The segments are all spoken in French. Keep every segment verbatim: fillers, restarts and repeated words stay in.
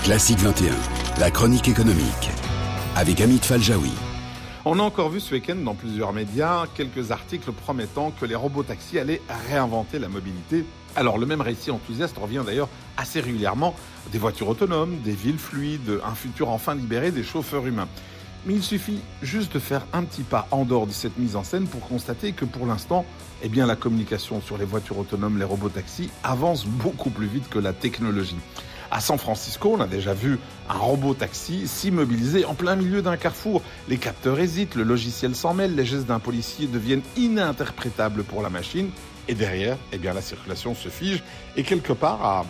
Classique vingt et un, la chronique économique, avec Amit Faljaoui. On a encore vu ce week-end dans plusieurs médias quelques articles promettant que les robotaxis allaient réinventer la mobilité. Alors le même récit enthousiaste revient d'ailleurs assez régulièrement, des voitures autonomes, des villes fluides, un futur enfin libéré des chauffeurs humains. Mais il suffit juste de faire un petit pas en dehors de cette mise en scène pour constater que pour l'instant, eh bien, la communication sur les voitures autonomes, les robotaxis, avance beaucoup plus vite que la technologie. À San Francisco, on a déjà vu un robot-taxi s'immobiliser en plein milieu d'un carrefour. Les capteurs hésitent, le logiciel s'en mêle, les gestes d'un policier deviennent ininterprétables pour la machine. Et derrière, eh bien, la circulation se fige. Et quelque part, à,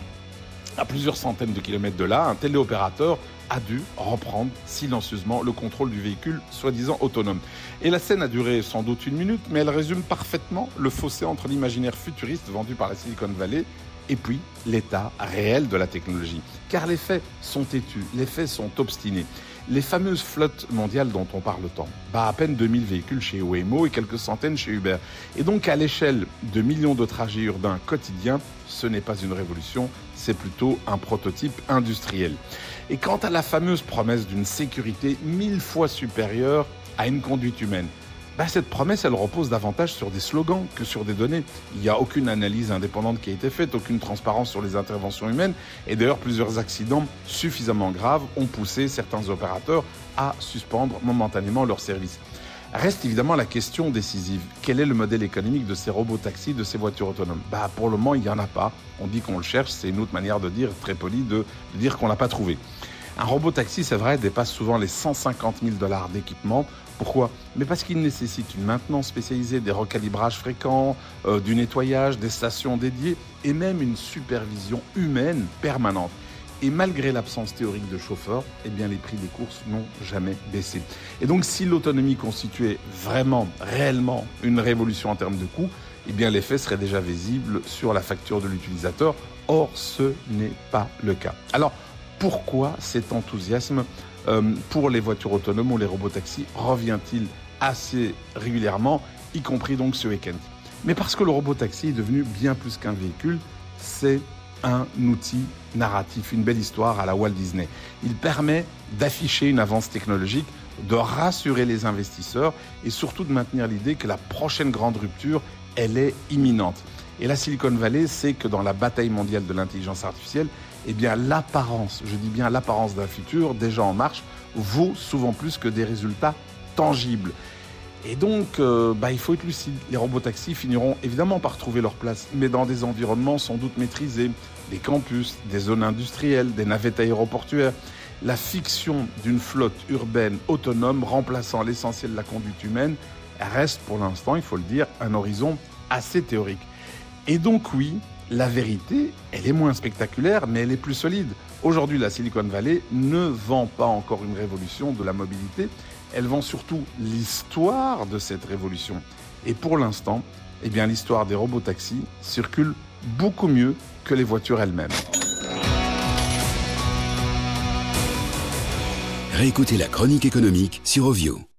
à plusieurs centaines de kilomètres de là, un téléopérateur a dû reprendre silencieusement le contrôle du véhicule soi-disant autonome. Et la scène a duré sans doute une minute, mais elle résume parfaitement le fossé entre l'imaginaire futuriste vendu par la Silicon Valley et puis l'état réel de la technologie. Car les faits sont têtus, les faits sont obstinés. Les fameuses flottes mondiales dont on parle tant, bah à peine deux mille véhicules chez Waymo et quelques centaines chez Uber. Et donc à l'échelle de millions de trajets urbains quotidiens, ce n'est pas une révolution, c'est plutôt un prototype industriel. Et quant à la fameuse promesse d'une sécurité mille fois supérieure à une conduite humaine, bah cette promesse, elle repose davantage sur des slogans que sur des données. Il n'y a aucune analyse indépendante qui a été faite, aucune transparence sur les interventions humaines. Et d'ailleurs, plusieurs accidents suffisamment graves ont poussé certains opérateurs à suspendre momentanément leur service. Reste évidemment la question décisive. Quel est le modèle économique de ces robotaxis, de ces voitures autonomes ? Bah pour le moment, il n'y en a pas. On dit qu'on le cherche, c'est une autre manière de dire, très polie, de, de dire qu'on ne l'a pas trouvé. Un robotaxi, c'est vrai, dépasse souvent les cent cinquante mille dollars d'équipement. Pourquoi ? Mais parce qu'il nécessite une maintenance spécialisée, des recalibrages fréquents, euh, du nettoyage, des stations dédiées et même une supervision humaine permanente. Et malgré l'absence théorique de chauffeurs, eh bien les prix des courses n'ont jamais baissé. Et donc si l'autonomie constituait vraiment, réellement une révolution en termes de coûts, eh bien l'effet serait déjà visible sur la facture de l'utilisateur. Or, ce n'est pas le cas. Alors, pourquoi cet enthousiasme euh, pour les voitures autonomes ou les robotaxis revient-il assez régulièrement, y compris donc ce week-end ? Mais parce que le robotaxi est devenu bien plus qu'un véhicule, c'est un outil narratif, une belle histoire à la Walt Disney. Il permet d'afficher une avance technologique, de rassurer les investisseurs et surtout de maintenir l'idée que la prochaine grande rupture, elle est imminente. Et la Silicon Valley sait que dans la bataille mondiale de l'intelligence artificielle, eh bien l'apparence, je dis bien l'apparence d'un futur déjà en marche, vaut souvent plus que des résultats tangibles. Et donc, euh, bah, il faut être lucide. Les robotaxis finiront évidemment par trouver leur place, mais dans des environnements sans doute maîtrisés, des campus, des zones industrielles, des navettes aéroportuaires. La fiction d'une flotte urbaine autonome remplaçant l'essentiel de la conduite humaine reste pour l'instant, il faut le dire, un horizon assez théorique. Et donc oui, la vérité, elle est moins spectaculaire, mais elle est plus solide. Aujourd'hui, la Silicon Valley ne vend pas encore une révolution de la mobilité, elle vend surtout l'histoire de cette révolution. Et pour l'instant, eh bien, l'histoire des robotaxis circule beaucoup mieux que les voitures elles-mêmes. Réécoutez la chronique économique sur Ovio.